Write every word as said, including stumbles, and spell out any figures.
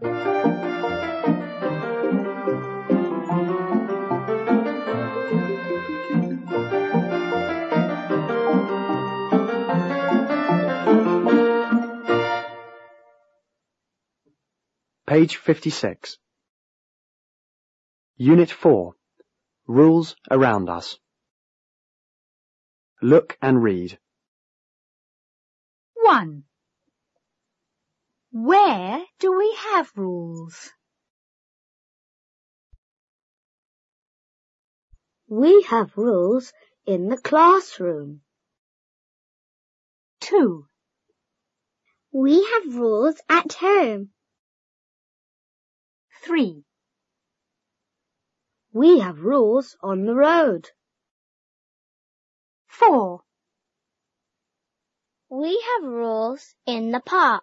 Page fifty-six. Unit four. Rules around us. Look and read. one. Where do we have rules? We have rules in the classroom. two. We have rules at home. three. We have rules on the road. four. We have rules in the park.